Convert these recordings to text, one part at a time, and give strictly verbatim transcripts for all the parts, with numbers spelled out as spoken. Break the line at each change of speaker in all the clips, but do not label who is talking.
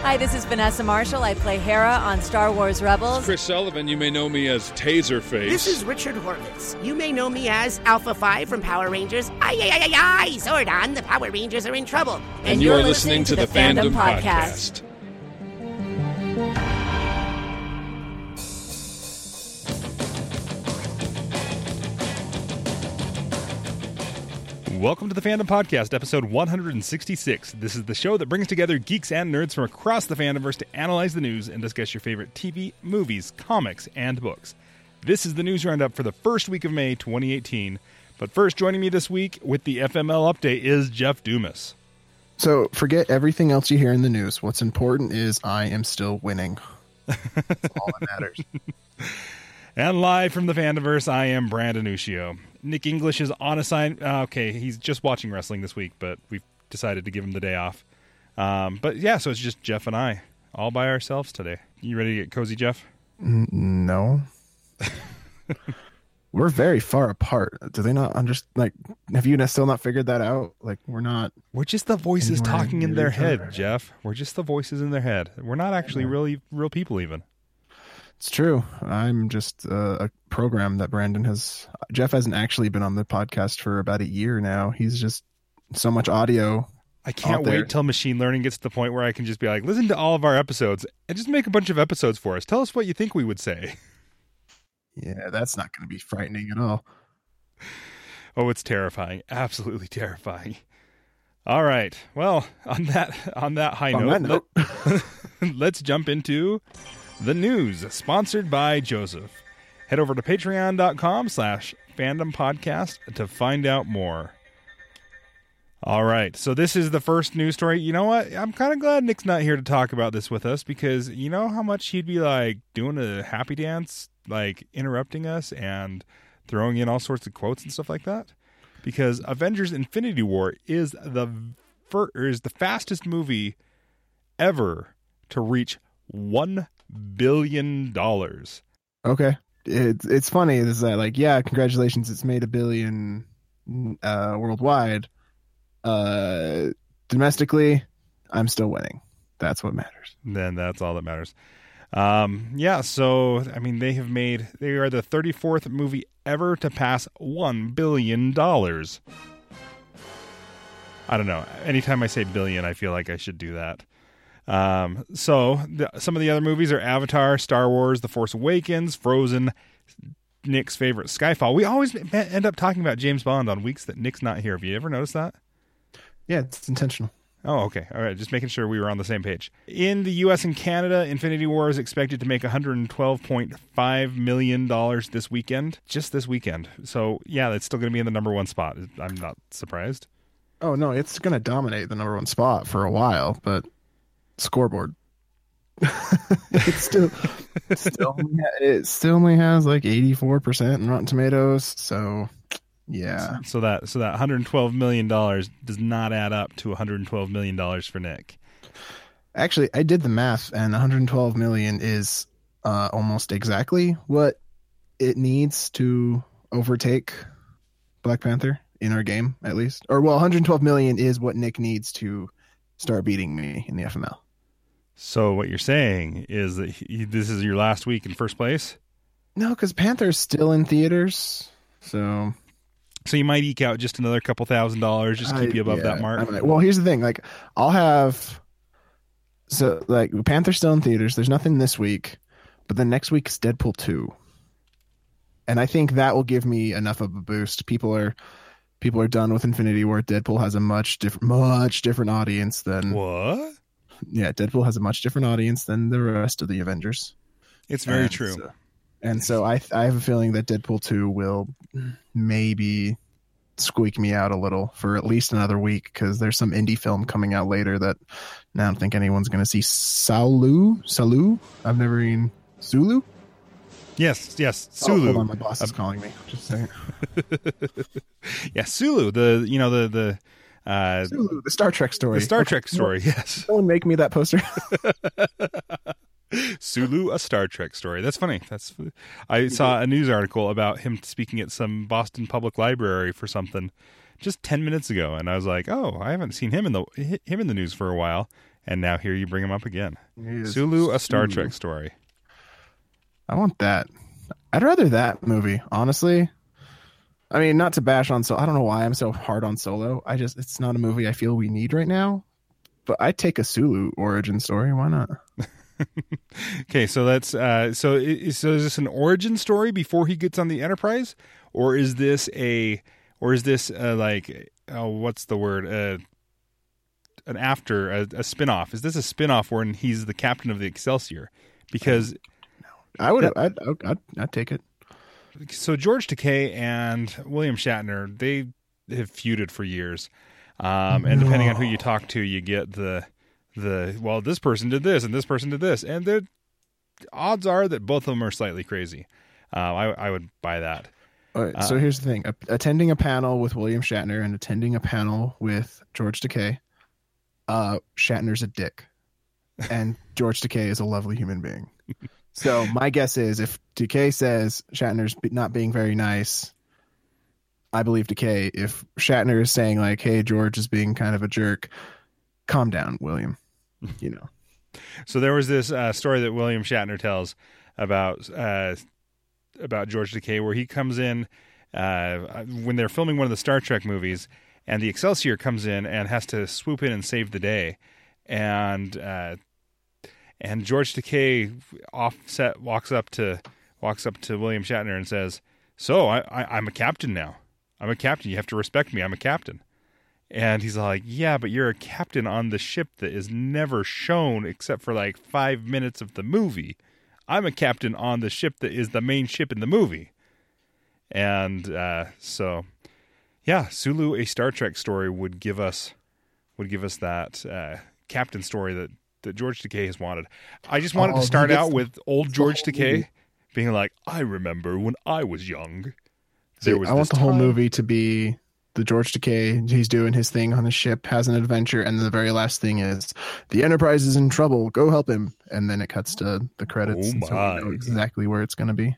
Hi, this is Vanessa Marshall. I play Hera on Star Wars Rebels.
Chris Sullivan, you may know me as Taserface.
This is Richard Horvitz. You may know me as Alpha five from Power Rangers. Aye, aye, aye, aye, Zordon, the Power Rangers are in trouble.
And, and you're, you're listening, listening to, to the, the Fandom, Fandom Podcast. Podcast.
Welcome to the Fandom Podcast, episode one hundred sixty-six. This is the show that brings together geeks and nerds from across the fandomverse to analyze the news and discuss your favorite T V, movies, comics, and books. This is the news roundup for the first week of May twenty eighteen. But first, joining me this week with the F M L update is Jeff Dumas.
So, forget everything else you hear in the news. What's important is I am still winning. That's all that matters.
And live from the Fandomverse, I am Brandon Ushio. Nick English is on assignment. Uh, okay, he's just watching wrestling this week, but we've decided to give him the day off. Um, but yeah, so it's just Jeff and I, all by ourselves today. You ready to get cozy, Jeff?
No. We're very far apart. Do they not understand? Like, have you still not figured that out? Like, we're not.
We're just the voices talking in their head, Jeff. We're just the voices in their head. We're not actually really real people, even.
It's true. I'm just uh, a program that Brandon has. Jeff hasn't actually been on the podcast for about a year now. He's just so much audio.
I can't wait till machine learning gets to the point where I can just be like, listen to all of our episodes and just make a bunch of episodes for us. Tell us what you think we would say.
Yeah, that's not going to be frightening at all.
Oh, it's terrifying. Absolutely terrifying. All right. Well, on that on that high on note, that note. Let, let's jump into the news, sponsored by Joseph. Head over to patreon.com slash fandom podcast to find out more. All right, so this is the first news story. You know what? I'm kind of glad Nick's not here to talk about this with us, because you know how much he'd be like doing a happy dance, like interrupting us and throwing in all sorts of quotes and stuff like that? Because Avengers Infinity War is the fir- is the fastest movie ever to reach one billion dollars.
Okay. It's it's funny is that, like, yeah, congratulations, it's made a billion uh, worldwide. Uh, domestically, I'm still winning. That's what matters.
Then that's all that matters. Um, yeah, so, I mean, they have made, they are the thirty-fourth movie ever to pass one billion dollars. I don't know. Anytime I say billion, I feel like I should do that. Um, so the, some of the other movies are Avatar, Star Wars, The Force Awakens, Frozen, Nick's favorite, Skyfall. We always end up talking about James Bond on weeks that Nick's not here. Have you ever noticed that?
Yeah, it's intentional.
Oh, okay. All right. Just making sure we were on the same page. In the U S and Canada, Infinity War is expected to make one hundred twelve point five million dollars this weekend. Just this weekend. So, yeah, it's still going to be in the number one spot. I'm not surprised.
Oh, no, it's going to dominate the number one spot for a while, but scoreboard. it still, it still, it still only has like eighty-four percent in Rotten Tomatoes. So, yeah.
So that so that one hundred twelve million dollars does not add up to one hundred twelve million dollars for Nick.
Actually, I did the math, and one hundred twelve million dollars is uh, almost exactly what it needs to overtake Black Panther in our game, at least. Or, well, one hundred twelve million dollars is what Nick needs to start beating me in the F M L.
So what you're saying is that he, this is your last week in first place?
No, because Panther's still in theaters, so...
So you might eke out just another couple thousand dollars, just keep I, you above yeah, that mark?
Like, well, here's the thing. Like, I'll have... So, like, Panther's still in theaters. There's nothing this week, but then next week is Deadpool two. And I think that will give me enough of a boost. People are... People are done with Infinity War. Deadpool has a much different, much different audience than...
What?
Yeah, Deadpool has a much different audience than the rest of the Avengers.
It's very
and
true.
So, and so I I have a feeling that Deadpool two will maybe squeak me out a little for at least another week, because there's some indie film coming out later that I don't think anyone's going to see. Salu? Salu? I've never even... Sulu?
Yes, yes, Sulu.
Oh, hold on, my boss is um, calling me. Just saying.
Yeah, Sulu, the, you know, the... the Uh,
Sulu, the Star Trek story.
The Star
okay.
Trek story, yes.
Someone make me that poster.
Sulu, a Star Trek story. That's funny. That's. I saw a news article about him speaking at some Boston Public Library for something just ten minutes ago, and I was like, "Oh, I haven't seen him in the him in the news for a while." And now here you bring him up again. Sulu, a Star
Sulu.
Trek story.
I want that. I'd rather that movie, honestly. I mean, not to bash on Solo. I don't know why I'm so hard on Solo. I just, it's not a movie I feel we need right now. But I'd take a Sulu origin story. Why not?
Okay, so that's uh, so. Is, so is this an origin story before he gets on the Enterprise, or is this a, or is this uh, like, oh, what's the word? Uh, an after a, a spinoff? Is this a spinoff when he's the captain of the Excelsior? Because
I would,
that,
I'd, I'd, I'd, I'd take it.
So George Takei and William Shatner, they have feuded for years, um, and depending on who you talk to, you get the. The well, this person did this and this person did this, and the odds are that both of them are slightly crazy. Uh, I, I would buy that.
All right,
uh,
so here's the thing: a- attending a panel with William Shatner and attending a panel with George Takei. Uh, Shatner's a dick, and George Takei is a lovely human being. So my guess is, if Takei says Shatner's not being very nice, I believe Takei. If Shatner is saying like, "Hey, George is being kind of a jerk," calm down, William. You know.
So there was this uh, story that William Shatner tells about uh, about George Takei, where he comes in uh, when they're filming one of the Star Trek movies, and the Excelsior comes in and has to swoop in and save the day, and uh, and George Takei offset walks up to walks up to William Shatner and says, "So I, I, I'm a captain now. I'm a captain. You have to respect me. I'm a captain." And he's like, yeah, but you're a captain on the ship that is never shown except for like five minutes of the movie. I'm a captain on the ship that is the main ship in the movie. And uh, so, yeah, Sulu, a Star Trek story would give us would give us that uh, captain story that, that George Takei has wanted. I just wanted
oh,
to start
gets,
out with old George Takei being like, I remember when I was young.
There See, was I want the
time.
whole movie to be the George Takei, he's doing his thing on his ship, has an adventure, and the very last thing is, the Enterprise is in trouble, go help him. And then it cuts to the credits,
oh
and so we know exactly where it's going to be.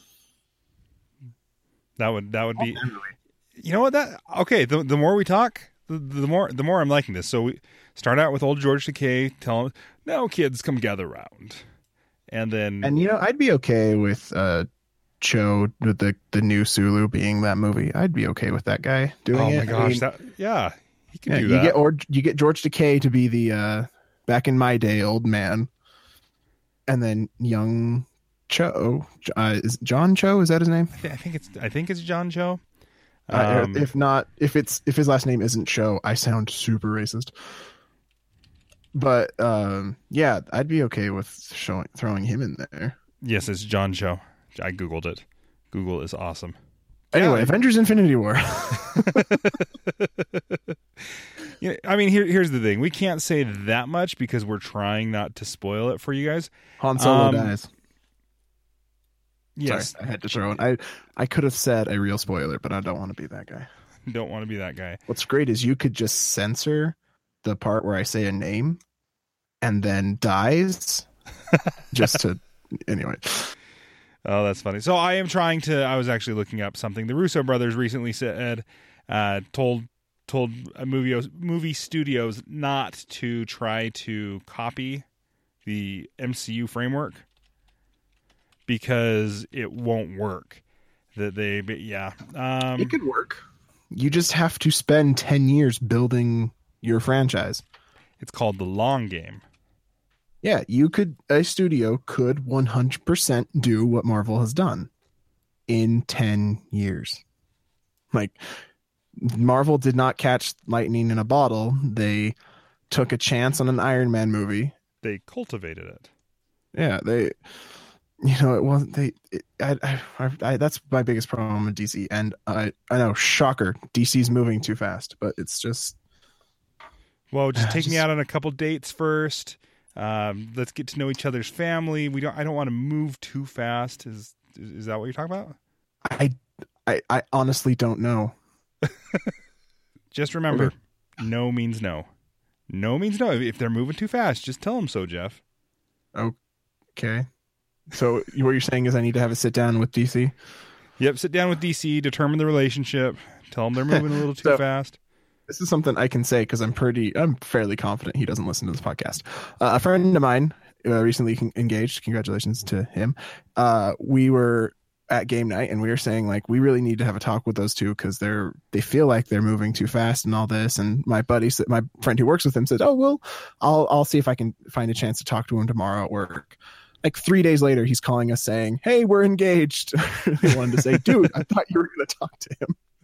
That would that would be, you know what that okay. The the more we talk, the, the more the more I'm liking this. So we start out with old George Takei, tell him, "Now, kids, come gather round," and then
and you know I'd be okay with uh, Cho with the the new Sulu being that movie. I'd be okay with that guy doing
oh
it.
Oh my gosh,
I mean,
that yeah, he can
yeah,
do
you
that.
Get or you get George Takei to be the uh, back in my day old man, and then young Cho, uh, is John Cho? Is that his name?
I think it's I think it's John Cho.
Um, uh, if not, if it's if his last name isn't Cho, I sound super racist. But um, yeah, I'd be okay with showing throwing him in there.
Yes, it's John Cho. I googled it. Google is awesome.
Anyway, yeah. Avengers: Infinity War.
Yeah, I mean, here here's the thing: we can't say that much because we're trying not to spoil it for you guys.
Han Solo
um,
dies.
Yes,
Sorry, I had to throw in. I I could have said a real spoiler, but I don't want to be that guy.
Don't want to be that guy.
What's great is you could just censor the part where I say a name, and then dies, just to anyway.
Oh, that's funny. So I am trying to. I was actually looking up something. The Russo brothers recently said, uh, told told movie movie studios not to try to copy the M C U framework because it won't work. That they, but yeah, um,
it could work. You just have to spend ten years building your franchise.
It's called the long game.
Yeah, you could, a studio could one hundred percent do what Marvel has done in ten years. Like, Marvel did not catch lightning in a bottle. They took a chance on an Iron Man movie.
They cultivated it.
Yeah, they, you know, it wasn't, they, it, I, I, I, that's my biggest problem with D C. And I, I know, shocker, D C's moving too fast, but it's just.
Well, just take
just,
me out on a couple dates first. Um, let's get to know each other's family. We don't. I don't want to move too fast. Is is that what you're talking about?
I I, I honestly don't know.
Just remember, okay. No means no. No means no. If they're moving too fast, just tell them so, Jeff.
Okay. So what you're saying is I need to have a sit down with D C?
Yep. Sit down with D C. Determine the relationship. Tell them they're moving a little too
so,
fast.
this is something I can say because I'm pretty, I'm fairly confident he doesn't listen to this podcast. Uh, a friend of mine uh, recently con- engaged. Congratulations to him. Uh, we were at game night and we were saying like we really need to have a talk with those two because they're they feel like they're moving too fast and all this. And my buddy, my friend who works with him, said, "Oh well, I'll I'll see if I can find a chance to talk to him tomorrow at work." Like three days later, he's calling us saying, "Hey, we're engaged." He wanted to say, "Dude, I thought you were going to talk to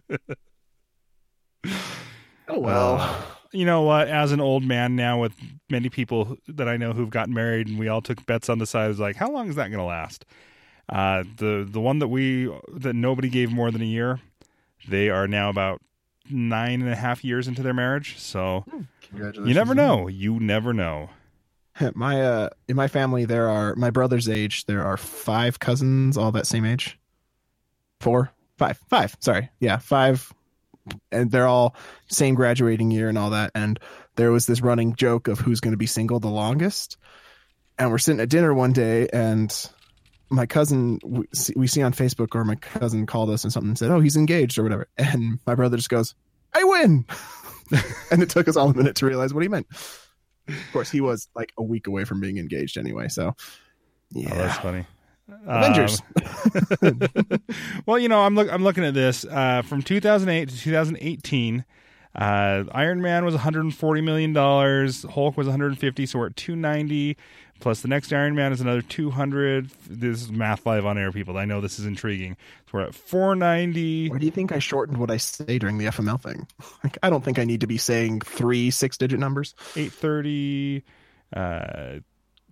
him." Oh well.
Uh, you know what? As an old man now, with many people that I know who've gotten married, and we all took bets on the side, I was like, "How long is that going to last?" Uh, the the one that we that nobody gave more than a year, they are now about nine and a half years into their marriage. So you never know. You never know.
My uh, in my family, there are my brother's age. There are five cousins, all that same age. Four, five, five. Sorry, yeah, five, and they're all same graduating year and all that. And there was this running joke of who's going to be single the longest. And we're sitting at dinner one day, and my cousin we see, we see on Facebook, or my cousin called us and something and said, "Oh, he's engaged" or whatever. And my brother just goes, "I win," and it took us all a minute to realize what he meant. Of course, he was like a week away from being engaged anyway. So, yeah,
oh, that's funny.
Avengers.
Um, well, you know, I'm look I'm looking at this uh, from two thousand eight to two thousand eighteen. Uh, Iron Man was one hundred forty million dollars. Hulk was one hundred fifty. So we're at two hundred ninety. Plus the next Iron Man is another two hundred. This is math live on air, people. I know this is intriguing. So we're at four hundred ninety.
Why do you think I shortened what I say during the F M L thing? Like, I don't think I need to be saying three six-digit numbers.
eight hundred thirty. Uh,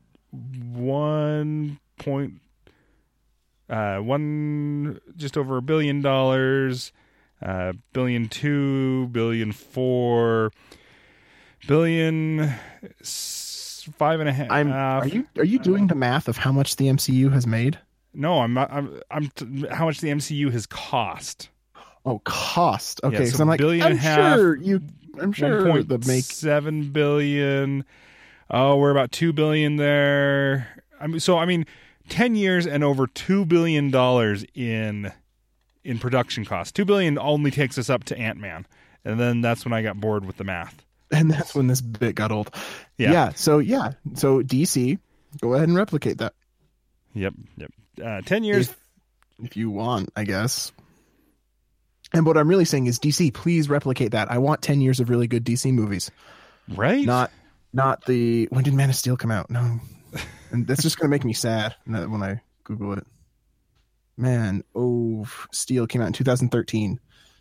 one point. Uh, one just over a billion dollars. Uh, billion two, billion four, billion. Five and a half.
I'm, are you are you doing the math of how much the M C U has made?
No, I'm not. I'm. I'm t- how much the M C U has cost?
Oh, cost. Okay,
yeah, so
so I'm like,
billion
I'm
and a half,
sure you. I'm sure the make
seven billion. Oh, we're about two billion there. I mean, so I mean, ten years and over two billion dollars in in production costs. Two billion only takes us up to Ant-Man, and then that's when I got bored with the math.
And that's when this bit got old.
Yeah.
Yeah. So yeah. So D C, go ahead and replicate that.
Yep. Yep. Uh, Ten years,
if, if you want, I guess. And what I'm really saying is, D C, please replicate that. I want ten years of really good D C movies.
Right.
Not, not the when did Man of Steel come out? No, and that's just gonna make me sad when I Google it. Man, oh, Steel came out in two thousand thirteen.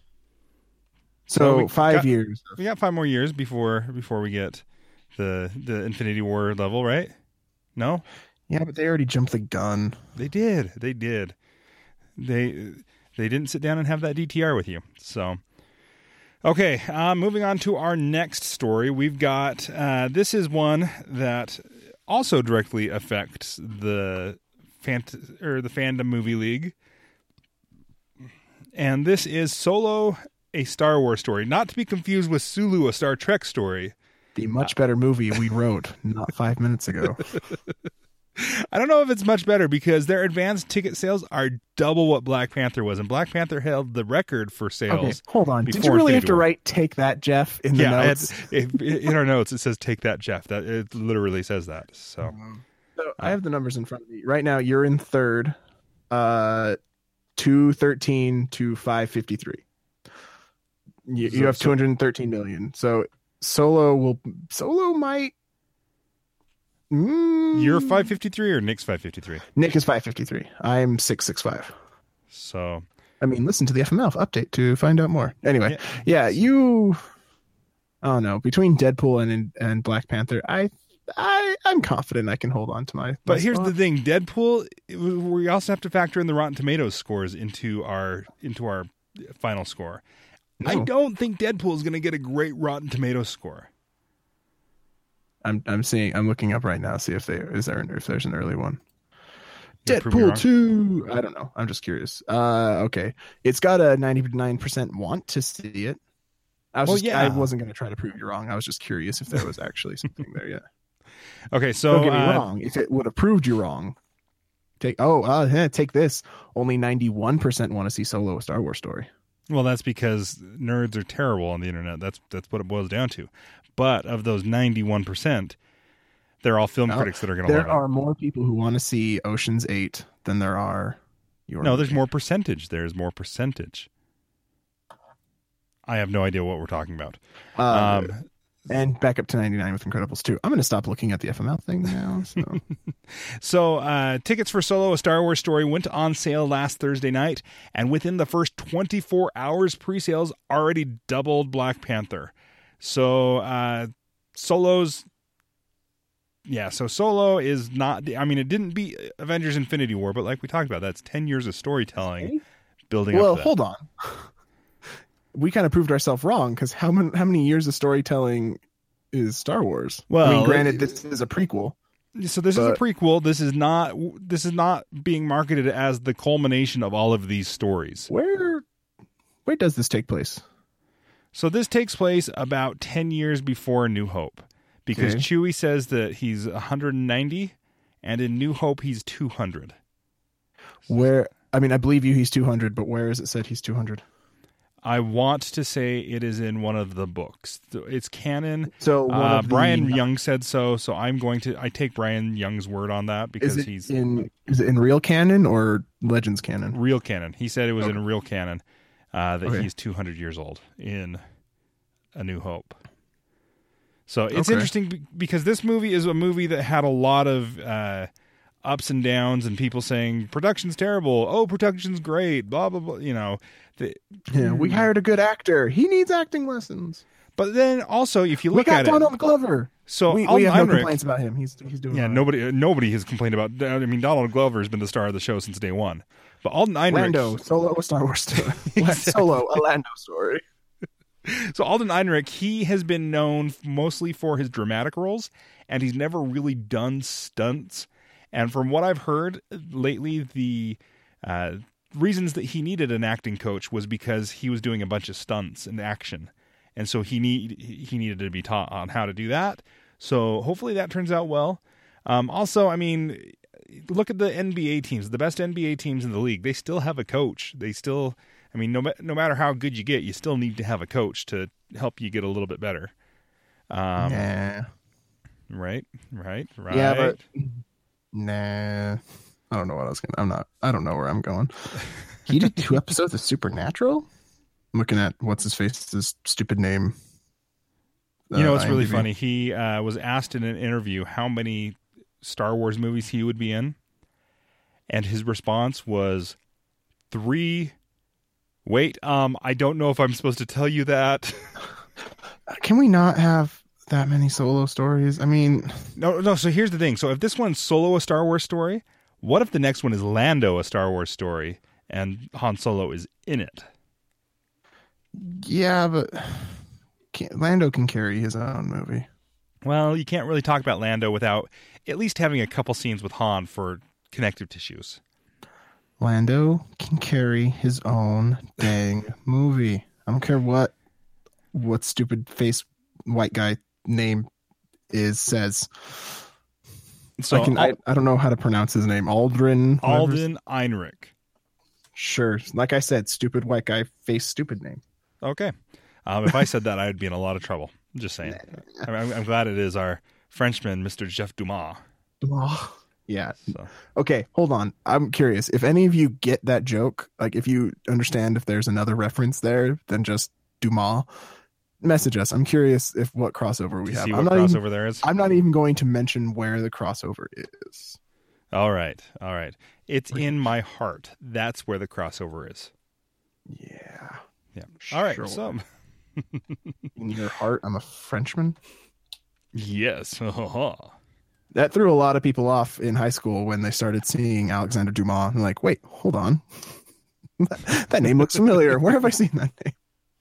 So
well,
five
got,
years.
We got five more years before before we get the the Infinity War level, right? No?
Yeah, but they already jumped the gun.
They did. They did. They they didn't sit down and have that D T R with you. So, okay, uh, moving on to our next story. We've got uh, this is one that also directly affects the fant- or the Fandom Movie League, and this is Solo, a Star Wars story, not to be confused with Sulu, a Star Trek story.
The much better movie we wrote not five minutes ago.
I don't know if it's much better because their advanced ticket sales are double what Black Panther was, and Black Panther held the record for sales.
Okay, hold on. Did you really have to War. write "Take that, Jeff" in the
yeah,
notes?
Yeah, in our notes it says "Take that, Jeff." That it literally says that. So,
so I have the numbers in front of me right now. You're in third, uh, two thirteen to five fifty three. You, you have two hundred thirteen million. So Solo will Solo might. Mm,
You're five fifty-three or Nick's five fifty-three?
Nick is five fifty-three. I'm six sixty-five.
So,
I mean, listen to the F M L update to find out more. Anyway, yeah, yeah you. I don't know. Between Deadpool and and Black Panther, I. I, I'm confident I can hold on to my. my
but here's
spot.
the thing: Deadpool. We also have to factor in the Rotten Tomatoes scores into our into our final score. No. I don't think Deadpool is going to get a great Rotten Tomatoes score.
I'm I'm seeing. I'm looking up right now. See if they is there if there's an early one.
You'll
Deadpool two. I don't know. I'm just curious. Uh, okay, it's got a ninety-nine percent want to see it. I was
well,
just,
yeah.
I wasn't going to try to prove you wrong. I was just curious if there was actually something there yet.
Okay, so
don't get me
uh,
wrong. If it would have proved you wrong, take oh uh, yeah, take this. Only ninety-one percent want to see Solo, a Star Wars story.
Well, that's because nerds are terrible on the internet. That's that's what it boils down to. But of those ninety-one percent, they're all film
no,
critics that are going to love it.
There are more people who want to see Ocean's Eight than there are your
No,
movie.
there's more percentage. There's more percentage. I have no idea what we're talking about.
Uh,
um,
and back up to ninety-nine with Incredibles two. I'm going to stop looking at the F M L thing now. So,
so uh, tickets for Solo, A Star Wars Story went on sale last Thursday night, and within the first twenty-four hours, pre-sales already doubled Black Panther. So uh, Solo's... Yeah, so Solo is not... I mean, it didn't beat Avengers Infinity War, but like we talked about, that's ten years of storytelling building
well,
up to that.
hold on. We kind of proved ourselves wrong because how many how many years of storytelling is Star Wars?
Well,
I mean, granted, this is a prequel.
So this
but...
is a prequel. This is not. This is not being marketed as the culmination of all of these stories.
Where, where does this take place?
So this takes place about ten years before New Hope, because okay. Chewie says that he's one hundred ninety, and in New Hope he's two hundred.
Where I mean, I believe you. He's two hundred, but where is it said he's two hundred?
I want to say it is in one of the books. It's canon.
So
uh,
the,
Brian Young said so. So I'm going to. I take Brian Young's word on that because
is it
he's
in. Is it in real canon or Legends canon?
Real canon. He said it was okay. in real canon uh, that
okay.
he's two hundred years old in A New Hope. So it's
okay.
interesting because this movie is a movie that had a lot of uh, ups and downs, and people saying production's terrible. Oh, production's great. Blah blah blah. You know. The,
yeah, we hired a good actor. He needs acting lessons.
But then also, if you look
we got
at
Donald
it,
Donald Glover.
So
we, we have no complaints about him. He's he's doing.
Yeah,
right.
nobody nobody has complained about. I mean, Donald Glover has been the star of the show since day one. But Alden Ehrenreich,
Lando Solo, a Star Wars story. exactly. Solo, a Lando story.
So Alden Ehrenreich, he has been known mostly for his dramatic roles, and he's never really done stunts. And from what I've heard lately, the uh, reasons that he needed an acting coach was because he was doing a bunch of stunts and action, and so he need he needed to be taught on how to do that. So hopefully that turns out well. Um, also, I mean, look at the N B A teams, the best N B A teams in the league. They still have a coach. They still, I mean, no no matter how good you get, you still need to have a coach to help you get a little bit better. Um,
nah.
Right, right, right.
Yeah, but nah. I don't know what I was gonna. I'm not. I don't know where I'm going. He did two episodes of Supernatural. I'm looking at what's his face's stupid name.
You know, it's uh, really funny. He uh, was asked in an interview how many Star Wars movies he would be in, and his response was three. Wait, um, I don't know if I'm supposed to tell you that.
Can we not have that many Solo stories? I mean,
no, no. So here's the thing. So if this one's Solo, a Star Wars story, what if the next one is Lando, a Star Wars story, and Han Solo is in it?
Yeah, but can't, Lando can carry his own movie.
Well, you can't really talk about Lando without at least having a couple scenes with Han for connective tissues.
Lando can carry his own dang movie. I don't care what what stupid face white guy name is says. So I, can, I, I don't know how to pronounce his name. Aldrin.
Alden Ehrenreich.
Sure. Like I said, stupid white guy face stupid name.
Okay. Um, if I said that, I'd be in a lot of trouble. I'm just saying. I'm, I'm glad it is our Frenchman, Mister Jeff Dumas.
Dumas. Yeah. So. Okay, hold on. I'm curious. If any of you get that joke, like if you understand if there's another reference there than just Dumas, message us. I'm curious if what crossover we
you
have.
See
I'm
what
not
crossover
even,
there is?
I'm not even going to mention where the crossover is.
All right. All right. It's in my heart. That's where the crossover is.
Yeah.
Yeah. All right.
Sure.
So
in your heart, I'm a Frenchman.
Yes.
That threw a lot of people off in high school when they started seeing Alexander Dumas and like, wait, hold on. that, that name looks familiar. Where have I seen that name?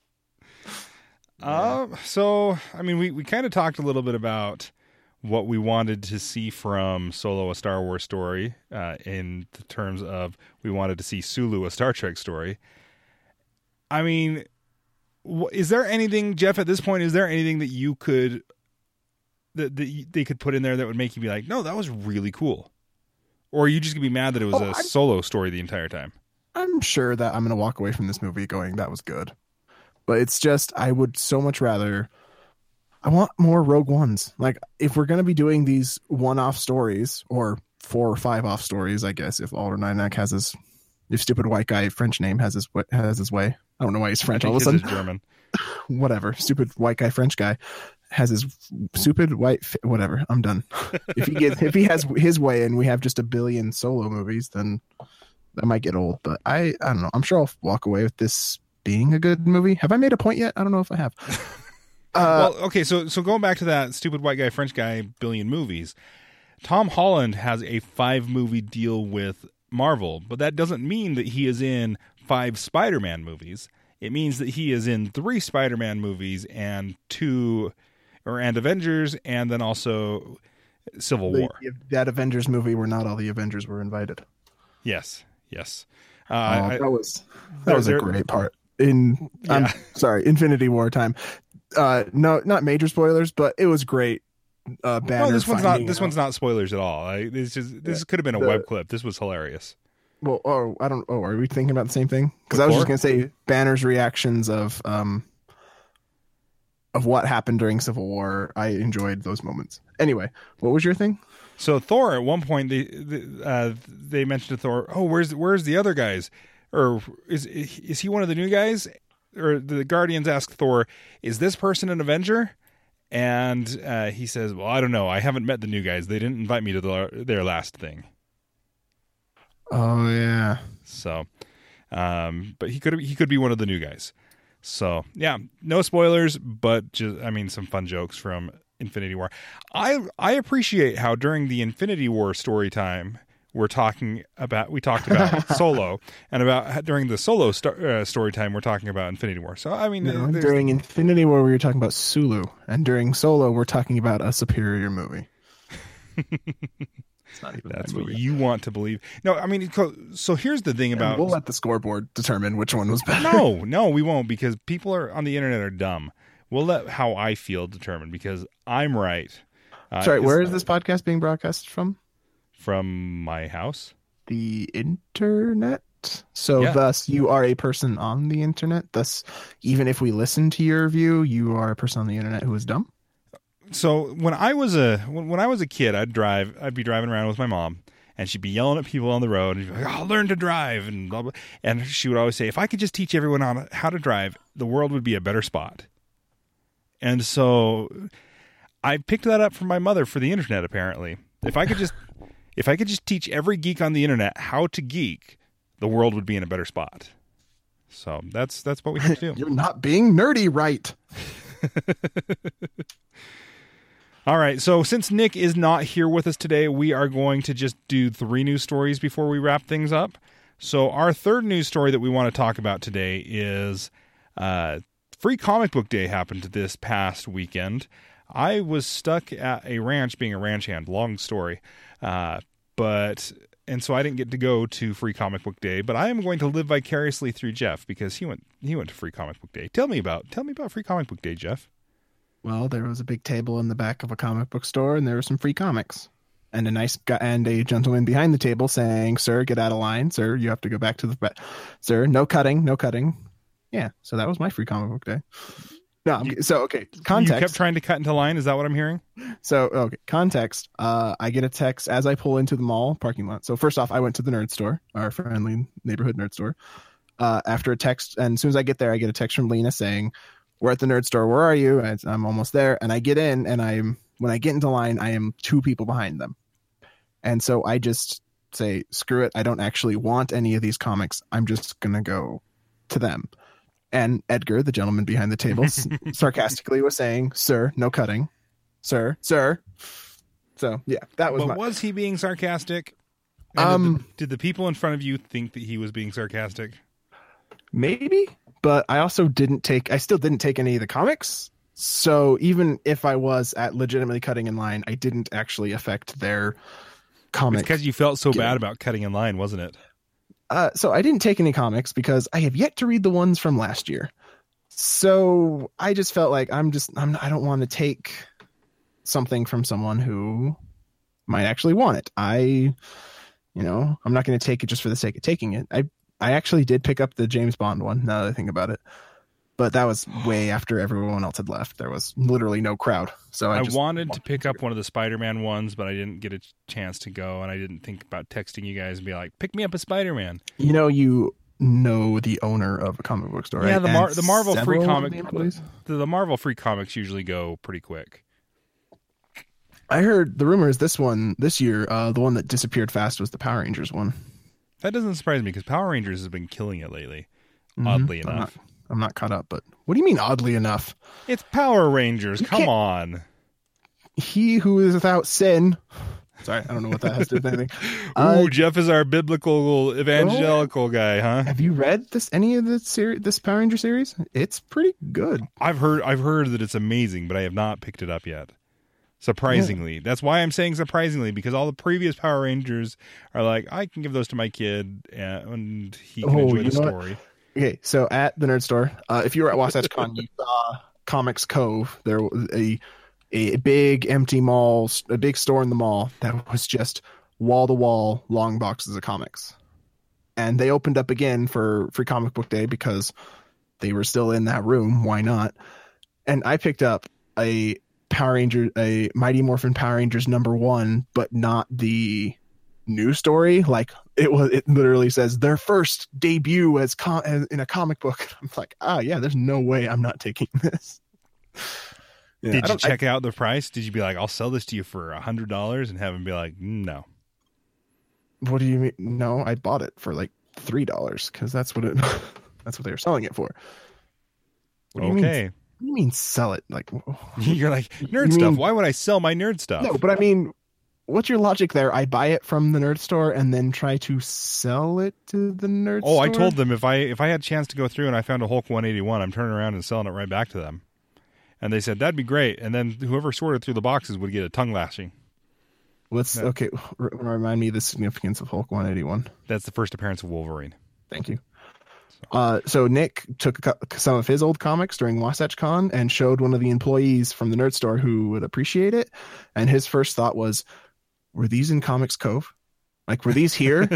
Uh, so, I mean, we, we kind of talked a little bit about what we wanted to see from Solo, a Star Wars story, uh, in the terms of we wanted to see Sulu, a Star Trek story. I mean, wh- is there anything, Jeff, at this point, is there anything that you could, that, that they could put in there that would make you be like, no, that was really cool? Or are you just going to be mad that it was
oh,
a
I'm...
Solo story the entire time?
I'm sure that I'm going to walk away from this movie going, that was good. But it's just, I would so much rather, I want more Rogue Ones. Like, if we're going to be doing these one-off stories, or four or five off stories, I guess, if Alder Nynak has his, if stupid white guy French name has his has his way. I don't know why he's French all of a sudden.
German.
Whatever. Stupid white guy French guy has his stupid white whatever. I'm done. If he gets if he has his way and we have just a billion Solo movies, then that might get old. But I I don't know. I'm sure I'll walk away with this being a good movie. Have I made a point yet? I don't know if I have.
Uh, well, okay, so so going back to that stupid white guy French guy billion movies, Tom Holland has a five movie deal with Marvel, but that doesn't mean that he is in five Spider-Man movies. It means that he is in three Spider-Man movies and two, or and Avengers, and then also Civil
the,
War.
That Avengers movie where not all the Avengers were invited.
Yes, yes. Uh,
oh,
I,
that was that was a great part. In
yeah.
I'm sorry, Infinity War time. Uh, no, not major spoilers, but it was great. Uh, Banner
no, this one's not. This
out.
one's not spoilers at all. I, this just this
yeah,
could have been a
the,
web clip. This was hilarious.
Well, oh, I don't. Oh, are we thinking about the same thing? Because I was just gonna say Banner's reactions of um of what happened during Civil War. I enjoyed those moments. Anyway, what was your thing?
So Thor, at one point, they they, uh, they mentioned to Thor, "Oh, where's where's the other guys? Or is is he one of the new guys?" Or the Guardians ask Thor, "Is this person an Avenger?" And uh, he says, "Well, I don't know. I haven't met the new guys. They didn't invite me to the, their last thing."
Oh yeah.
So, um, but he could he could be one of the new guys. So yeah, no spoilers, but just I mean some fun jokes from Infinity War. I I appreciate how during the Infinity War story time we're talking about we talked about Solo, and about during the Solo sto- uh, story time we're talking about Infinity War. So I mean,
no, during Infinity War we were talking about Sulu, and during Solo we're talking about a superior movie. It's not even
that's
that
what
movie.
you want to believe. No, I mean, so here's the thing about
and we'll let the scoreboard determine which one was better.
No, no, we won't, because people are on the internet are dumb. We'll let how I feel determine, because I'm right.
Uh, Sorry, where is this podcast being broadcast from?
From my house.
The internet. So
yeah.
Thus you are a person on the internet. Thus, even if we listen to your view, you are a person on the internet who is dumb.
So when I was a when I was a kid, I'd drive. I'd be driving around with my mom, and she'd be yelling at people on the road, and she'd be like, "I'll learn to drive," and blah blah. And she would always say, "If I could just teach everyone on how to drive, the world would be a better spot." And so I picked that up from my mother for the internet. Apparently, if I could just if I could just teach every geek on the internet how to geek, the world would be in a better spot. So that's that's what we have to do.
You're not being nerdy, right?
All right, so since Nick is not here with us today, we are going to just do three news stories before we wrap things up. So our third news story that we want to talk about today is uh, Free Comic Book Day happened this past weekend. I was stuck at a ranch being a ranch hand, long story, uh, but and so I didn't get to go to Free Comic Book Day. But I am going to live vicariously through Jeff, because he went he went to Free Comic Book Day. Tell me about tell me about Free Comic Book Day, Jeff.
Well, there was a big table in the back of a comic book store, and there were some free comics. And a nice guy and a gentleman behind the table saying, "Sir, get out of line. Sir, you have to go back to the back. Sir, no cutting, no cutting." Yeah, so that was my Free Comic Book Day. No,
you,
so okay, context.
You kept trying to cut into line. Is that what I'm hearing?
So okay, context. Uh, I get a text as I pull into the mall parking lot. So first off, I went to the nerd store, our friendly neighborhood nerd store. Uh, after a text, and as soon as I get there, I get a text from Lena saying, "We're at the nerd store. Where are you?" And I'm almost there. And I get in, and I'm when I get into line, I am two people behind them. And so I just say, "Screw it. I don't actually want any of these comics. I'm just gonna go to them." And Edgar, the gentleman behind the table, sarcastically was saying, "Sir, no cutting. Sir, sir." So yeah, that was.
But
my...
was he being sarcastic? And
um,
did the, did the people in front of you think that he was being sarcastic?
Maybe, but I also didn't take. I still didn't take any of the comics. So even if I was at legitimately cutting in line, I didn't actually affect their comic.
It's because you felt so
game.
bad about cutting in line, wasn't it?
Uh, so I didn't take any comics because I have yet to read the ones from last year. So I just felt like I'm just I'm I don't want to take something from someone who might actually want it. I, you know, I'm not going to take it just for the sake of taking it. I I actually did pick up the James Bond one, now that I think about it. But that was way after everyone else had left. There was literally no crowd. So I,
I
just
wanted to pick up one of the Spider-Man ones, but I didn't get a chance to go, and I didn't think about texting you guys and be like, pick me up a Spider-Man.
You know, you know the owner of a comic book store,
yeah,
right?
the Mar-
And
the Marvel free
several
comic
of the,
the, the Marvel free comics usually go pretty quick.
I heard the rumor is this one this year, uh, the one that disappeared fast was the Power Rangers one.
That doesn't surprise me because Power Rangers has been killing it lately.
Mm-hmm.
Oddly
I'm
enough,
not, I'm not caught up, but what do you mean oddly enough?
it's Power Rangers.
You
Come
can't-
on.
He who is without sin. Sorry, I don't know what that has to do with anything.
Ooh,
Uh,
Jeff is our biblical evangelical guy, huh?
have you read this any of the series, this Power Ranger series? It's pretty good.
I've heard I've heard that it's amazing, but I have not picked it up yet. Surprisingly. Yeah. That's why I'm saying surprisingly, because all the previous Power Rangers are like, I can give those to my kid and he can
Oh,
enjoy
you
the
know
story.
What? Okay, so at the Nerd Store, uh, if you were at Wasatch Con, you saw Comics Cove. There was a a big empty mall, a big store in the mall that was just wall to wall long boxes of comics. And they opened up again for Free Comic Book Day because they were still in that room. Why not? And I picked up a Power Ranger, a Mighty Morphin Power Rangers number one, but not the new story. Like it was, it literally says their first debut as, com- as in a comic book. I'm like, ah, yeah, there's no way I'm not taking this. Yeah,
Did
I
you
don't-
check out the price? Did you be like, I'll sell this to you for a hundred dollars, and have him be like, no?
I, what do you mean? No, I bought it for like three dollars because that's what it. That's what they were selling it for. What do you mean?
Okay,
What do you mean sell it? Like
you're like nerd
You
stuff.
mean-
Why would I sell my nerd stuff?
no, but I mean, what's your logic there? I buy it from the Nerd Store and then try to sell it to the Nerd
oh,
Store.
I told them if I if I had a chance to go through and I found a Hulk one eighty-one, I'm turning around and selling it right back to them. And they said that'd be great. And then whoever sorted through the boxes would get a tongue lashing.
Let's
No.
okay. r- Remind me the significance of Hulk one eighty-one.
That's the first appearance of Wolverine.
Thank you. Uh, so Nick took a co- some of his old comics during Wasatch Con and showed one of the employees from the Nerd Store who would appreciate it. And his first thought was, "Were these in Comics Cove? Like, were these here?"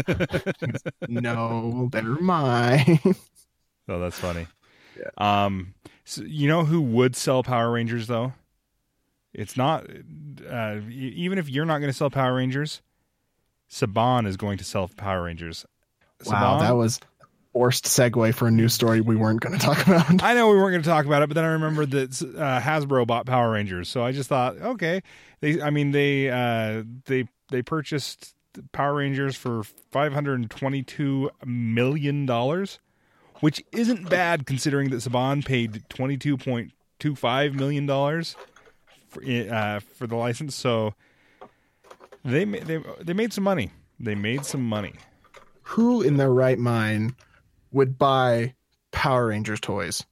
No, they're mine.
Oh, that's funny.
Yeah.
Um, so you know who would sell Power Rangers though? It's not uh, e- even if you're not going to sell Power Rangers, Saban is going to sell Power Rangers.
Wow,
Saban-
that was forced segue for a news story we weren't going to talk about.
I know we weren't going to talk about it, but then I remembered that uh, Hasbro bought Power Rangers, so I just thought, okay, they. I mean, they uh, they they purchased Power Rangers for five hundred and twenty-two million dollars, which isn't bad considering that Saban paid twenty-two point two five million dollars for uh, for the license. So they ma- they they made some money. They made some money.
Who in their right mind would buy Power Rangers toys?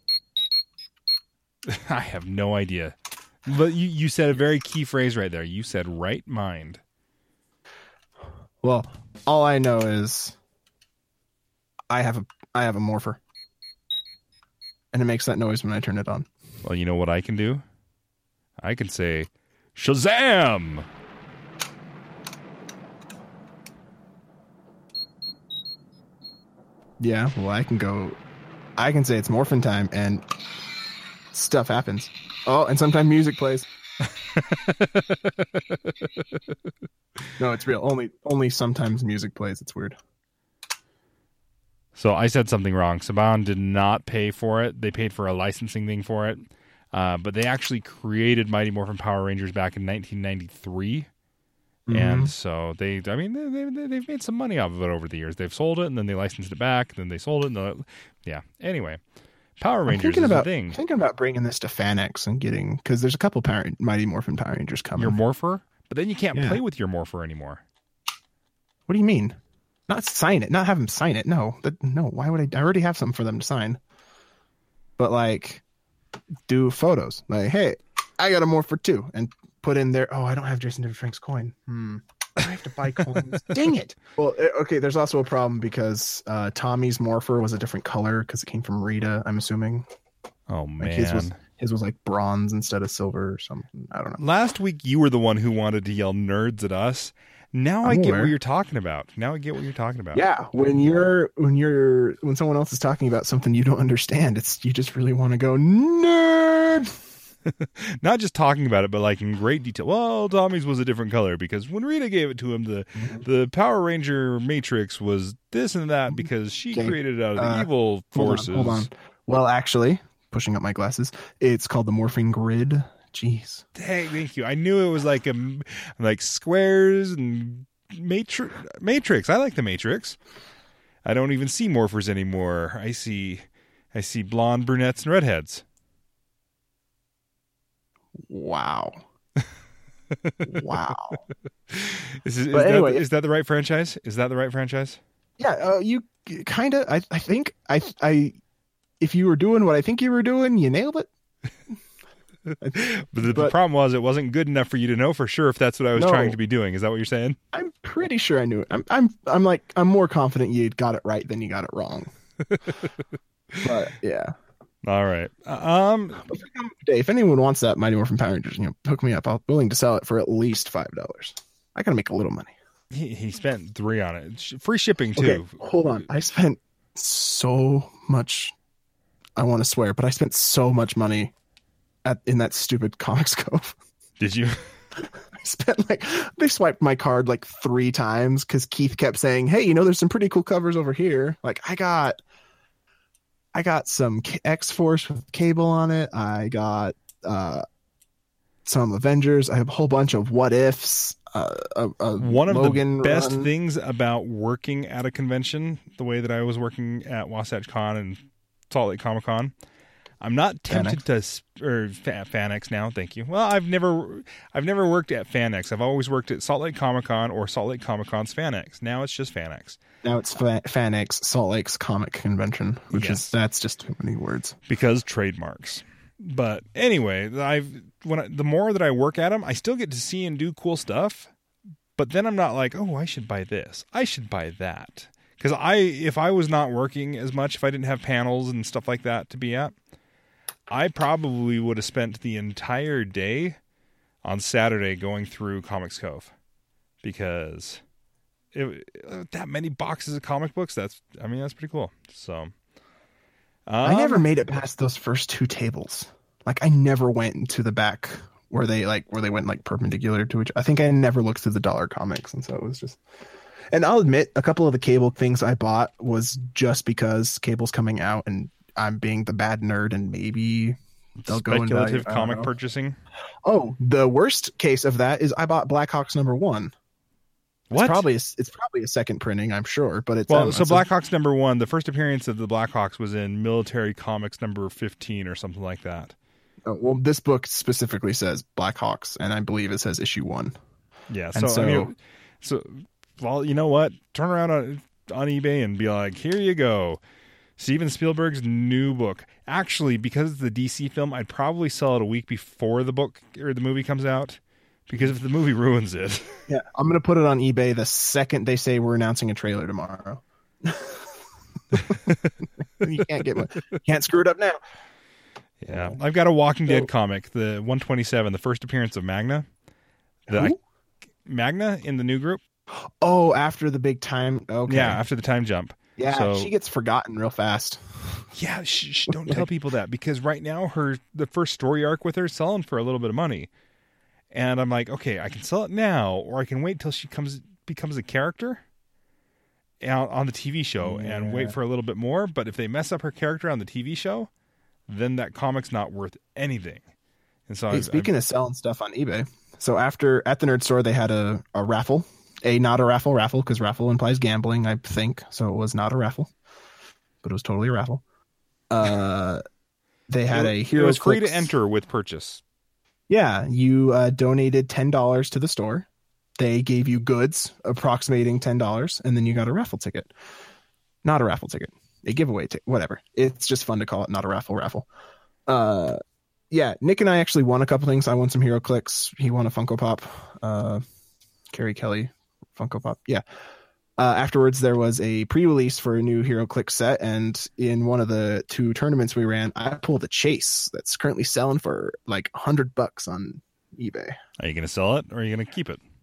I have no idea. But you, you said a very key phrase right there. You said right mind.
Well, all I know is I have a I have a morpher. And it makes that noise when I turn it on.
Well, you know what I can do? I can say, Shazam!
Yeah, well, I can go I can say it's morphin time and stuff happens. Oh, and sometimes music plays. No, it's real. Only only sometimes music plays. It's weird.
So I said something wrong. Saban did not pay for it. They paid for a licensing thing for it. Uh, but they actually created Mighty Morphin Power Rangers back in nineteen ninety-three.
Mm-hmm.
And so they, I mean, they, they, they've made some money off of it over the years. They've sold it, and then they licensed it back, then they sold it. And they, yeah. Anyway, Power
I'm
Rangers
thinking
is
about
the thing.
thinking about bringing this to FanX and getting because there's a couple Power Mighty Morphin Power Rangers coming.
Your Morpher? But then you can't
Yeah.
play with your Morpher anymore.
What do you mean? Not sign it. Not have them sign it. No, that no. Why would I? I already have something for them to sign. But like, do photos. Like, hey, I got a Morpher too, and put in there. Oh, I don't have Jason David Frank's coin. Hmm. I have to buy coins. Dang it. Well, uh, okay. There's also a problem because uh, Tommy's Morpher was a different color because it came from Rita. I'm assuming.
Oh,
Like
man.
his was his was like bronze instead of silver or something. I don't know.
Last week, you were the one who wanted to yell nerds at us. Now
I'm
I get
aware.
what you're talking about. Now I get what you're talking about.
Yeah, when you're when you're when someone else is talking about something you don't understand, it's you just really want to go nerd.
Not just talking about it, but like in great detail. Well, Tommy's was a different color because when Rita gave it to him, the the Power Ranger Matrix was this and that because she
Okay.
created it out of the
Uh,
evil
Hold on,
forces.
hold on. Well, actually, pushing up my glasses, it's called the Morphing Grid. Jeez.
Hey, thank you. I knew it was like a like squares and matrix. Matrix. I like the Matrix. I don't even see morphers anymore. I see, I see blonde brunettes and redheads.
Wow. Wow.
Is, is,
But
that,
anyway-
is that the right franchise? Is that the right franchise?
Yeah, uh, you kind of. I, I think I I if you were doing what I think you were doing, you nailed it.
But the, the
But-
problem was it wasn't good enough for you to know for sure if that's what I was
No.
trying to be doing. Is that what you're saying?
I'm pretty sure I knew it. I'm I'm I'm like I'm more confident you got it right than you got it wrong. But yeah.
All right. Um,
Hey, if anyone wants that Mighty Morphin Power Rangers, you know, hook me up. I'm willing to sell it for at least five dollars. I gotta make a little money.
he, he spent three on it. Sh- Free shipping too.
Okay, hold on. I spent so much. I want to swear, but I spent so much money at in that stupid Comics Cove.
Did you?
I spent like they swiped my card like three times because Keith kept saying, "Hey, you know, there's some pretty cool covers over here." Like I got, I got some X Force with Cable on it. I got uh, some Avengers. I have a whole bunch of What Ifs. Uh, a, a
One of
Logan
the best
run.
things about working at a convention, the way that I was working at Wasatch Con and Salt Lake Comic Con, I'm not tempted to sp- or Fa- FanX now. Thank you. Well, I've never, I've never worked at FanX. I've always worked at Salt Lake Comic Con or Salt Lake Comic Con's FanX. Now it's just FanX
Now it's Fa- FanX, Salt Lake's Comic Convention, which
Yes.
is that's just too many words.
because trademarks. But anyway, I've when I, the more that I work at them, I still get to see and do cool stuff. But then I'm not like, oh, I should buy this. I should buy that. Because I, if I was not working as much, if I didn't have panels and stuff like that to be at, I probably would have spent the entire day on Saturday going through Comics Cove. Because it, that many boxes of comic books, that's, I mean, that's pretty cool. So. Um,
I never made it past those first two tables. Like I never went into the back where they like where they went like perpendicular to each. I think I never looked through the dollar comics, and so it was just. And I'll admit, a couple of the Cable things I bought was just because Cable's coming out, and I'm being the bad nerd, and maybe they'll go and buy-
speculative
I don't
comic
know.
purchasing.
Oh, the worst case of that is I bought Blackhawks number one.
What?
It's probably a, it's probably a second printing, I'm sure, but it's
Well,
um,
so
it's a-
Blackhawks number one, the first appearance of the Blackhawks was in Military Comics number fifteen or something like that.
oh, well, this book specifically says Blackhawks, and I believe it says issue one.
Yeah.
And
So, I
so-
mean, so, well, you know what? Turn around on, on eBay and be like, here you go. Steven Spielberg's new book. Actually, because it's the D C film, I'd probably sell it a week before the book or the movie comes out. Because if the movie ruins it.
Yeah, I'm gonna put it on eBay the second they say we're announcing a trailer tomorrow. You can't get one. Can't screw it up now.
Yeah. I've got a Walking Dead
So-
comic, the one twenty-seven, the first appearance of Magna. The, I,
Who?
Magna in the new group.
Oh, after the big time. Okay.
Yeah, after the time jump.
Yeah,
So-
she gets forgotten real fast.
Yeah, sh- sh- don't tell people that because right now her the first story arc with her is selling for a little bit of money, and I'm like, okay, I can sell it now, or I can wait till she comes becomes a character out on the T V show and wait for a little bit more. But if they mess up her character on the T V show, then that comic's not worth anything. And so,
Hey,
I,
speaking of selling stuff on eBay, so after at the Nerd Store they had a, a raffle, a not a raffle raffle because raffle implies gambling, I think. So it was not a raffle, but it was totally a raffle. Uh, they had a
it
Hero
was free
Clicks-
to enter with purchase.
Yeah, you uh, donated ten dollars to the store. They gave you goods approximating ten dollars, and then you got a raffle ticket. Not a raffle ticket, a giveaway ticket, whatever. It's just fun to call it not a raffle raffle. Uh, yeah, Nick and I actually won a couple things. I won some Hero Clicks. He won a Funko Pop. Uh, Carrie Kelly Funko Pop. Yeah. Uh, afterwards, there was a pre-release for a new Hero Click set, and in one of the two tournaments we ran, I pulled a Chase that's currently selling for like a hundred bucks on eBay.
Are you going to sell it or are you going to keep it?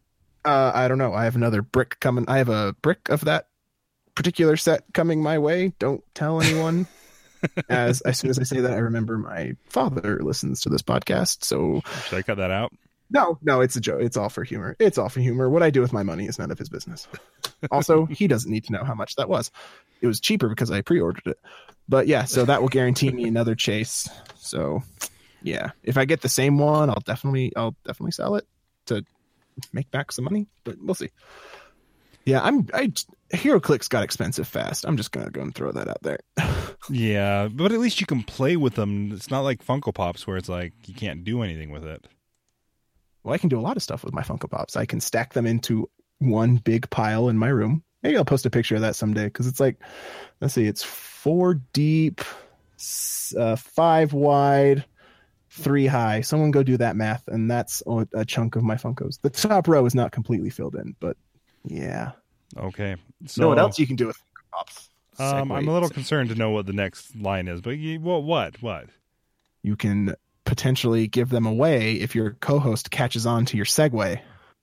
Uh, I don't know. I have another brick coming. I have a brick of that particular set coming my way. Don't tell anyone. As as soon as I say that, I remember my father listens to this podcast. So
should I cut that out?
No, no, it's a joke. It's all for humor. It's all for humor. What I do with my money is none of his business. Also, he doesn't need to know how much that was. It was cheaper because I pre-ordered it. But yeah, so that will guarantee me another chase. So yeah, if I get the same one, I'll definitely, I'll definitely sell it to make back some money. But we'll see. Yeah, I'm. I HeroClix got expensive fast. I'm just gonna go and throw that out there.
Yeah, but at least you can play with them. It's not like Funko Pops where it's like you can't do anything with it.
Well, I can do a lot of stuff with my Funko Pops. I can stack them into one big pile in my room. Maybe I'll post a picture of that someday because it's like, let's see, it's four deep, uh, five wide, three high. Someone go do that math, and that's a chunk of my Funkos. The top row is not completely filled in, but yeah.
Okay. So
you know what else you can do with Funko Pops?
Um,
Segway.
I'm a little concerned to know what the next line is, but you, what, what, what?
You can potentially give them away if your co-host catches on to your segue.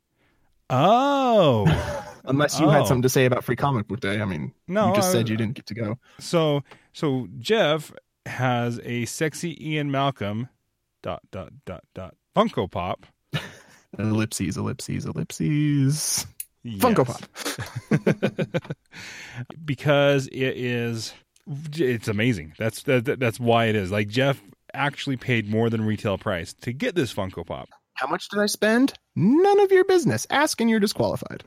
Oh,
unless you
oh.
had something to say about Free Comic Book Day. I mean,
no,
you just
I,
said you didn't get to go.
So, so Jeff has a sexy Ian Malcolm dot dot dot dot Funko Pop.
Ellipses, ellipses, ellipses.
Yes.
Funko Pop.
Because it is, it's amazing. That's that, that's why it is. Like Jeff actually paid more than retail price to get this Funko Pop.
How much did I spend? None of your business. Ask and you're disqualified.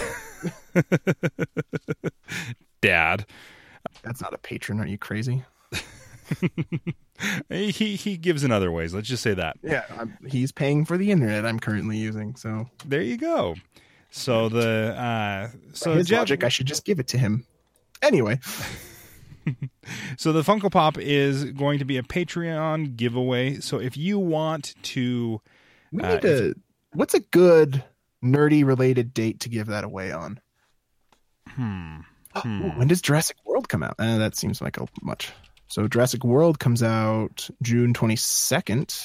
Dad.
That's not a patron. Are you crazy?
he he gives in other ways. Let's just say that.
Yeah, I'm, he's paying for the internet I'm currently using. So
there you go. So the uh, so
By his
Jeff,
logic, I should just give it to him. Anyway.
So the Funko Pop is going to be a Patreon giveaway. So if you want to,
we
uh,
need to. If, what's a good nerdy related date to give that away on?
Hmm. hmm.
Ooh, when does Jurassic World come out? Eh, that seems like a much. So Jurassic World comes out June twenty-second.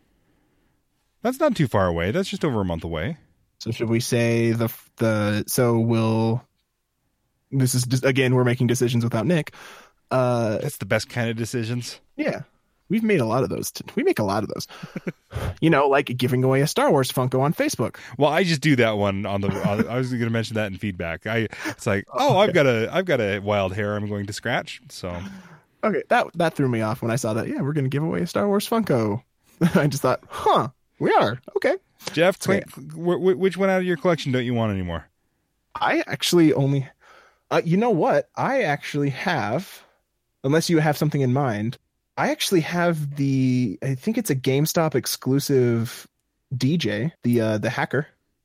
That's not too far away. That's just over a month away.
So should we say the the so we'll this is just, again we're making decisions without Nick. Uh,
That's the best kind of decisions.
Yeah, we've made a lot of those. T- we make a lot of those. You know, like giving away a Star Wars Funko on Facebook.
Well, I just do that one on the. On, I was going to mention that in feedback. I it's like, oh, okay. I've got a I've got a wild hair I'm going to scratch. So
okay, that that threw me off when I saw that. Yeah, we're going to give away a Star Wars Funko. I just thought, huh, we are okay.
Jeff, so, yeah. Which one out of your collection don't you want anymore?
I actually only, uh, you know what? I actually have, unless you have something in mind, I actually have the, I think it's a GameStop exclusive D J, the uh, the hacker.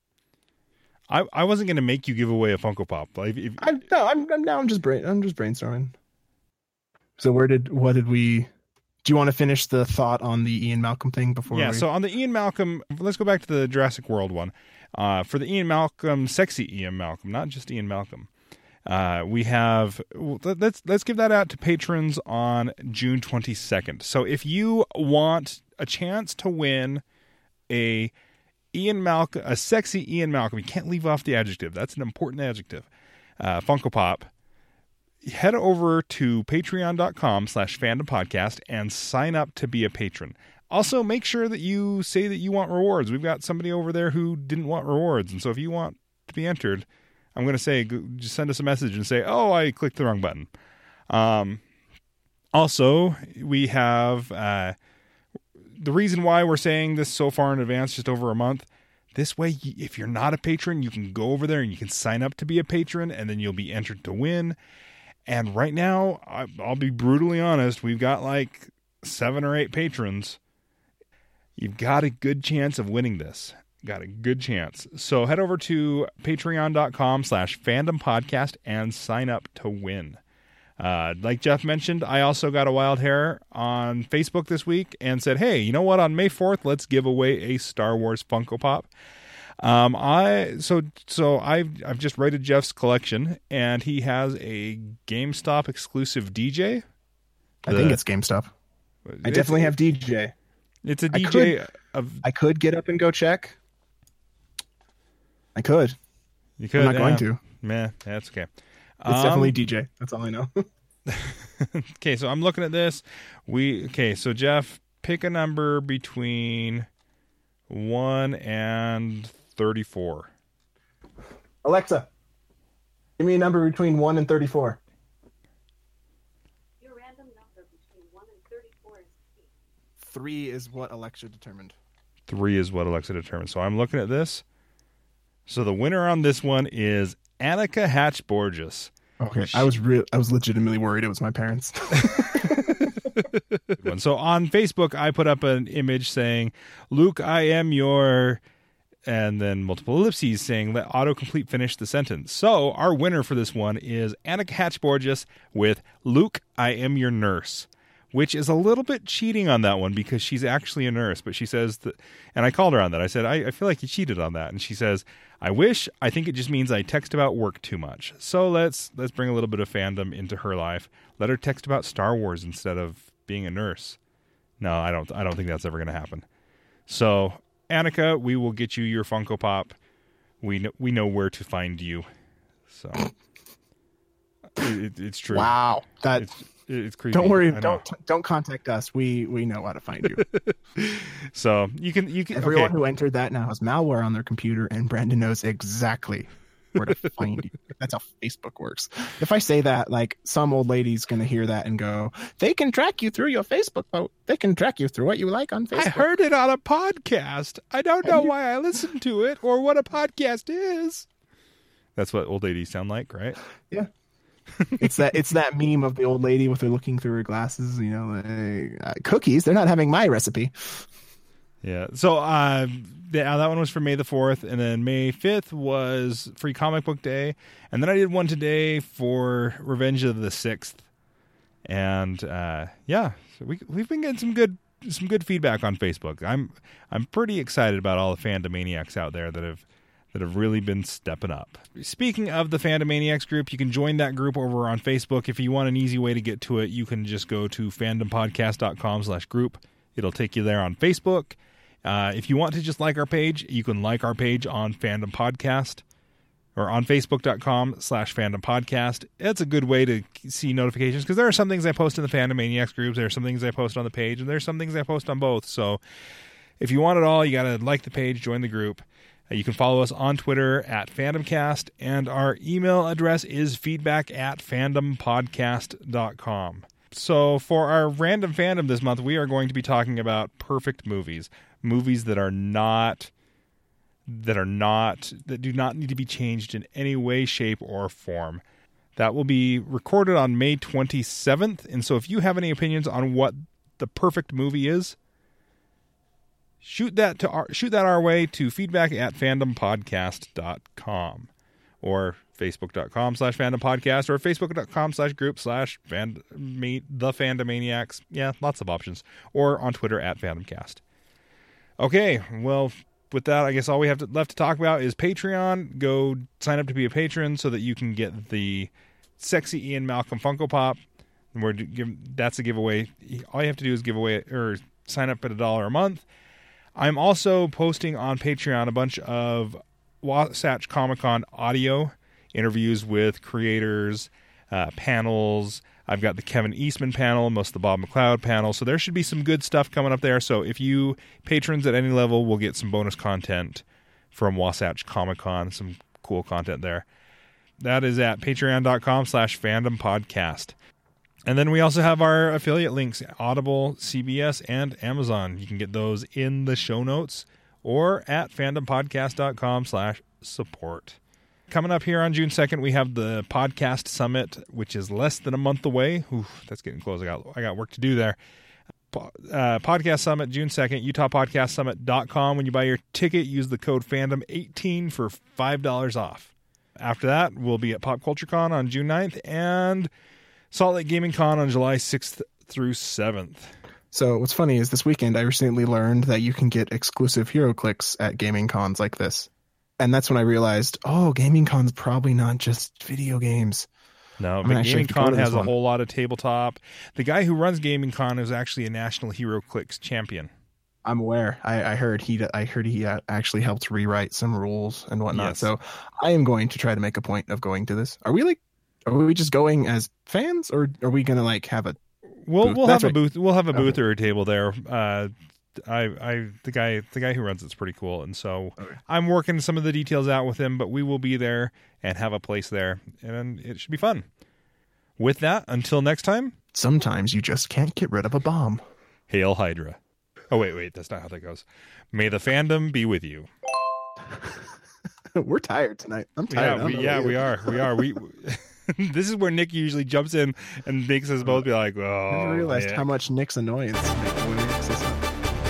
I, I wasn't going to make you give away a Funko Pop. Like, if,
I'm, no, I'm, I'm now I'm just brain, I'm just brainstorming. So where did, what did we... Do you want to finish the thought on the Ian Malcolm thing before?
Yeah,
we...
so on the Ian Malcolm, let's go back to the Jurassic World one. Uh, for the Ian Malcolm, sexy Ian Malcolm, not just Ian Malcolm. Uh, we have let's let's give that out to patrons on June twenty-second. So if you want a chance to win a Ian Malcolm, a sexy Ian Malcolm, you can't leave off the adjective. That's an important adjective. Uh, Funko Pop. Head over to patreon.com slash fandom podcast and sign up to be a patron. Also, make sure that you say that you want rewards. We've got somebody over there who didn't want rewards. And so if you want to be entered, I'm going to say, just send us a message and say, oh, I clicked the wrong button. Um, also, we have uh, the reason why we're saying this so far in advance, just over a month. This way, if you're not a patron, you can go over there and you can sign up to be a patron, and then you'll be entered to win. And right now, I'll be brutally honest, we've got like seven or eight patrons. You've got a good chance of winning this. Got a good chance. So head over to patreon.com slash fandom podcast and sign up to win. Uh, like Jeff mentioned, I also got a wild hair on Facebook this week and said, hey, you know what? On May fourth, let's give away a Star Wars Funko Pop. Um, I so so I've I've just rated Jeff's collection, and he has a GameStop exclusive D J.
The, I think it's GameStop. I definitely have D J.
It's a
I
D J
could,
of.
I could get up and go check. I could.
You could.
I'm not
yeah.
going to.
Meh, that's okay.
It's
um,
definitely D J. That's all I know.
Okay, so I'm looking at this. We okay, so Jeff, pick a number between one and thirty-four.
Alexa, give me a number between one and thirty-four.
Your random number between one and thirty-four is three.
Three is what Alexa determined.
Three is what Alexa determined. So I'm looking at this. So the winner on this one is Annika Hatch Borges.
Okay, I was real. I was legitimately worried it was my parents.
So on Facebook, I put up an image saying, "Luke, I am your," and then multiple ellipses saying, "Let autocomplete finish the sentence." So our winner for this one is Annika Hatch Borges with "Luke, I am your nurse," which is a little bit cheating on that one because she's actually a nurse. But she says that, and I called her on that. I said, I, I feel like you cheated on that. And she says, I wish. I think it just means I text about work too much. So let's let's bring a little bit of fandom into her life. Let her text about Star Wars instead of being a nurse. No, I don't. I don't think that's ever going to happen. So Annika, we will get you your Funko Pop. We know, we know where to find you. So it, it's true.
Wow, that.
It's, It's creepy.
Don't worry. Don't don't contact us. We we know how to find you.
So you can you can
everyone
okay.
who entered that now has malware on their computer, and Brandon knows exactly where to find you. That's how Facebook works. If I say that, like some old lady's gonna hear that and go, "They can track you through your Facebook post. They can track you through what you like on Facebook."
I heard it on a podcast. I don't know why I listened to it or what a podcast is. That's what old ladies sound like, right?
Yeah. it's that it's that meme of the old lady with her looking through her glasses, you know, like, uh, cookies. They're not having my recipe.
Yeah. So uh, that one was for May the fourth, and then May fifth was Free Comic Book Day, and then I did one today for Revenge of the Sixth, and uh, yeah, so we we've been getting some good some good feedback on Facebook. I'm I'm pretty excited about all the Fandomaniacs out there that have. that have really been stepping up. Speaking of the Fandomaniacs group, you can join that group over on Facebook. If you want an easy way to get to it, you can just go to fandompodcast.com slash group. It'll take you there on Facebook. Uh, if you want to just like our page, you can like our page on Fandom Podcast or on facebook.com slash Fandom Podcast. It's a good way to see notifications because there are some things I post in the Fandomaniacs groups. There are some things I post on the page, and there's some things I post on both. So if you want it all, you got to like the page, join the group. You can follow us on Twitter at FandomCast, and our email address is feedback at fandompodcast dot com. So for our random fandom this month, we are going to be talking about perfect movies, movies that are not that are not that do not need to be changed in any way, shape, or form. That will be recorded on May twenty-seventh, and so if you have any opinions on what the perfect movie is, Shoot that to our, shoot that our way to feedback at fandompodcast dot com or facebook.com slash fandompodcast or facebook.com slash group slash fan, the Fandomaniacs. Yeah, lots of options. Or on Twitter at fandomcast. Okay, well, with that, I guess all we have to, left to talk about is Patreon. Go sign up to be a patron so that you can get the sexy Ian Malcolm Funko Pop. And we're that's a giveaway. All you have to do is give away or sign up at a dollar a month. I'm also posting on Patreon a bunch of Wasatch Comic-Con audio interviews with creators, uh, panels. I've got the Kevin Eastman panel, most of the Bob McLeod panel. So there should be some good stuff coming up there. So if you patrons at any level will get some bonus content from Wasatch Comic-Con, some cool content there. That is at patreon.com slash fandom podcast. And then we also have our affiliate links, Audible, C B S, and Amazon. You can get those in the show notes or at fandompodcast.com slash support. Coming up here on June second, we have the Podcast Summit, which is less than a month away. Oof, that's getting close. I got I got work to do there. Uh, Podcast Summit, June second, utah podcast summit dot com. When you buy your ticket, use the code fandom eighteen for five dollars off. After that, we'll be at Pop Culture Con on June ninth and Salt Lake Gaming Con on July sixth through seventh.
So what's funny is this weekend I recently learned that you can get exclusive HeroClix at gaming cons like this. And that's when I realized, oh, Gaming Con's probably not just video games.
No,
I'm
but Gaming Con has a
one.
whole lot of tabletop. The guy who runs Gaming Con is actually a National HeroClix champion.
I'm aware. I, I heard he I heard he actually helped rewrite some rules and whatnot.
Yes.
So I am going to try to make a point of going to this. Are we like? Are we just going as fans, or are we going to like have a?
We'll
booth?
we'll
That's
have a
right.
booth. We'll have a booth
Okay.
or a table there. Uh, I I the guy the guy who runs it's pretty cool, and so
Okay.
I'm working some of the details out with him. But we will be there and have a place there, and it should be fun. With that, until next time,
Sometimes you just can't get rid of a bomb.
Hail Hydra. Oh wait, wait, that's not how that goes. May the fandom be with you.
We're tired tonight. I'm tired. I
Yeah,
don't
we,
know
yeah,
about
we
you.
are. We are. We. This is where Nick usually jumps in and makes us both be like,
I
"Oh."
never realized
yeah.
how much Nick's annoyance wakes us up.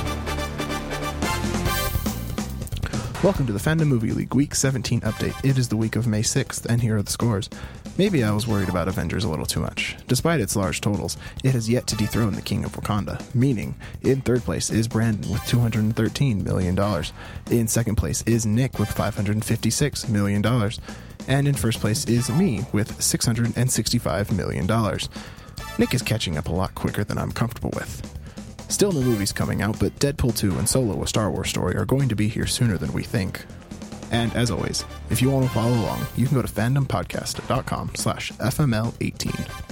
Welcome to the Fandom Movie League Week seventeen update. It is the week of May sixth, and here are the scores. Maybe I was worried about Avengers a little too much. Despite its large totals, it has yet to dethrone the King of Wakanda, meaning in third place is Brandon with two hundred thirteen million dollars. In second place is Nick with five hundred fifty-six million dollars. And in first place is me with six hundred sixty-five million dollars. Nick is catching up a lot quicker than I'm comfortable with. Still no movies coming out, but Deadpool two and Solo: A Star Wars Story are going to be here sooner than we think. And as always, if you want to follow along, you can go to fandompodcast dot com slash F M L eighteen.